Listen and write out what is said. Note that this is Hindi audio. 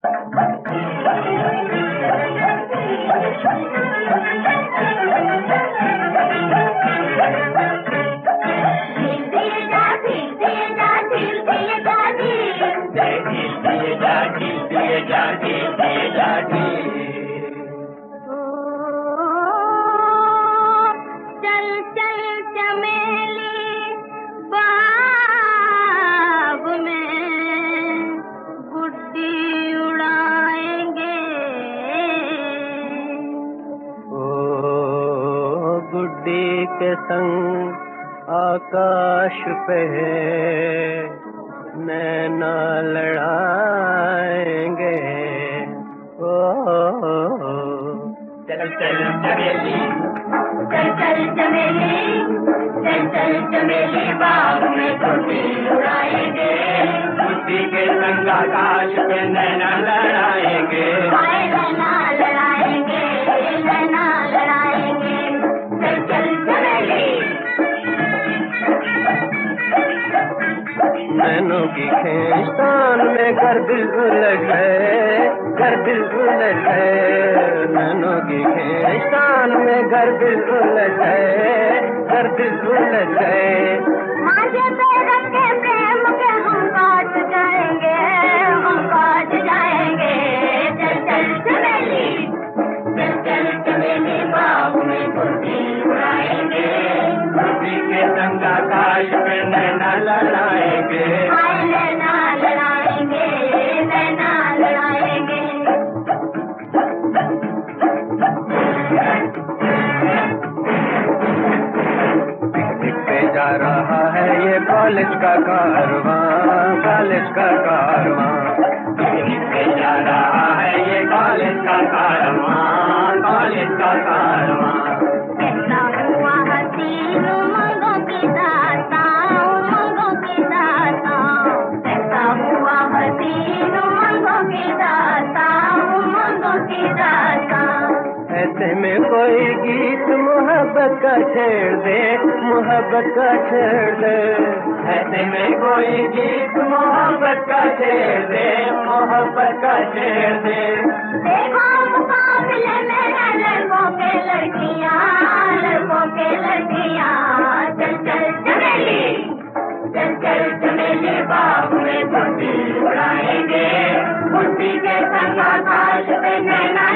गुड्डी के संग आकाश पे नैना लड़ाएंगे। ओ चल चल चमेली, चल चल चमेली, चल चल चमेली, बाग में गुड्डी उड़ाएंगे। गुड्डी के संग आकाश पे नैना लड़ाएंगे। नैना लड़ाएंगे, नैना लड़ाएंगे। चल चल चमेली। नैनों की खींचतान में गर्दिल उलझ गए, गर्दिल उलझ गए। नैनों की खींचतान में गर्दिल उलझ गए, गर्दिल उलझ गए। माथे पे रख के प्रेम के हम काट जाएंगे, हम काट जाएंगे। चल चल चमेली, चल चल चमेली, बाग में गुड्डी उड़ाएंगे। गुड्डी के संग आकाश पे नैना लड़ाएंगे। नैना लड़ाएंगे, नैना लड़ाएंगे। पिकनिक पे जा रहा है ये कॉलेज का कारवां, कॉलेज का कारवां। पिकनिक पे जा रहा है ये कॉलेज का कारवां, कॉलेज का कारवां। कैसा हुआ हसीन उमंगों की दास्तां, उमंगों की दास्तां। कैसा हुआ हसीन उमंगों की दास्तां, उमंगों की दास्तां। ऐसे में कोई गीत मोहब्बत का छेड़ दे, मोहब्बत का छेड़ दे। ऐसे में कोई गीत मोहब्बत का छेड़ दे, मोहब्बत का छेड़ दे। देखो मुकाबले में है लड़कों के लड़कियां, लड़कों के लड़कियां। चल चल चमेली, चल चल चमेली, बाग में गुड्डी उड़ाएंगे। गुड्डी के संग आकाश पे नैना